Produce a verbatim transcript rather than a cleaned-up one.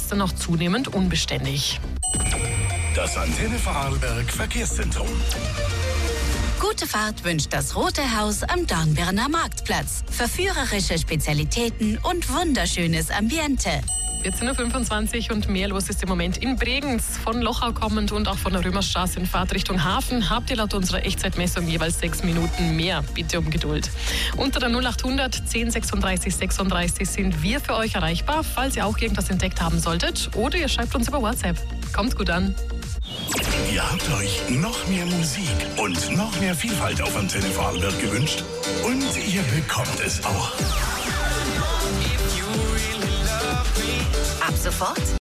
ist dann auch zunehmend unbeständig. Das Antenne Vorarlberg Verkehrszentrum. Gute Fahrt wünscht das Rote Haus am Dornbirner Marktplatz. Verführerische Spezialitäten und wunderschönes Ambiente. vierzehn Uhr fünfundzwanzig und mehr los ist im Moment in Bregenz. Von Lochau kommend und auch von der Römerstraße in Fahrt Richtung Hafen habt ihr laut unserer Echtzeitmessung jeweils sechs Minuten mehr. Bitte um Geduld. Unter der null achthundert zehn sechsunddreißig sechsunddreißig sind wir für euch erreichbar, falls ihr auch irgendwas entdeckt haben solltet. Oder ihr schreibt uns über WhatsApp. Kommt gut an. Ihr habt euch noch mehr Musik und noch mehr Vielfalt auf Antenne Vorarlberg gewünscht. Und ihr bekommt es auch. Ab sofort